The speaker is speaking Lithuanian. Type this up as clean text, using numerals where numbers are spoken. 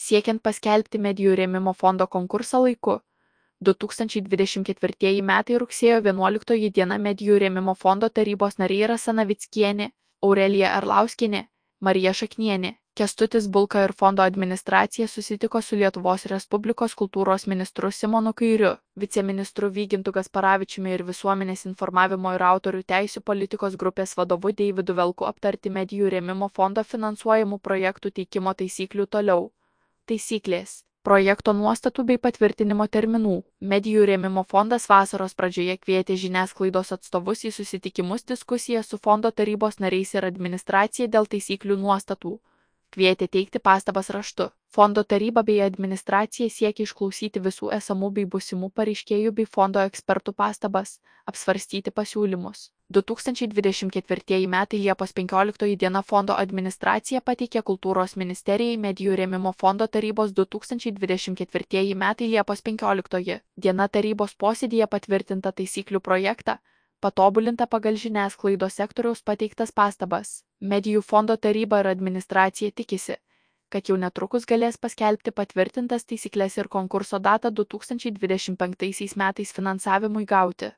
Siekiant paskelbti medijų rėmimo fondo konkursą laiku, 2024 metai rugsėjo 11 diena Medijų rėmimo fondo tarybos nariai Rasa Navickienė, Aurelija Arlauskienė, Marija Šaknienė, Kęstutis Bulka ir fondo administracija susitiko su Lietuvos Respublikos kultūros ministru Simonu Kairiu, viceministru Vygintu Gasparavičiumi ir visuomenės informavimo ir autorių teisių politikos grupės vadovu Deividu Velku aptarti Medijų rėmimo fondo finansuojamų projektų teikimo taisyklių toliau. Taisyklės. Projekto nuostatų bei patvirtinimo terminų. Medijų rėmimo fondas vasaros pradžioje kvietė žiniasklaidos atstovus į susitikimus diskusiją su fondo tarybos nariais ir administracija dėl taisyklių nuostatų. Kvietė teikti pastabas raštu. Fondo taryba bei administracija siekia išklausyti visų esamų bei būsimų pareiškėjų bei fondo ekspertų pastabas, apsvarstyti pasiūlymus. 2024 metai Liepos 15 diena fondo administracija pateikė Kultūros ministerijai Medijų rėmimo fondo tarybos 2024 metai Liepos 15 diena tarybos posėdyje patvirtintą taisyklių projektą, patobulinta pagal žiniasklaidos sektoriaus pateiktas pastabas. Medijų fondo taryba ir administracija tikisi, kad jau netrukus galės paskelbti patvirtintas taisykles ir konkurso datą 2025 metais finansavimui gauti.